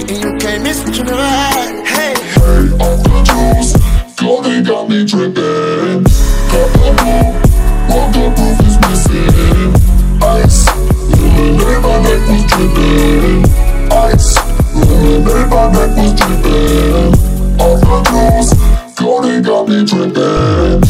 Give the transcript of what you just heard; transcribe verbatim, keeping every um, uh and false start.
and you can't miss what you never had. Hey, Hey, off the juice, Cody got me dripping. Got the move, waterproof is missing. Ice, lemonade, my neck was dripping. Ice, lemonade, my neck was dripping. Off the juice, Cody got me dripping.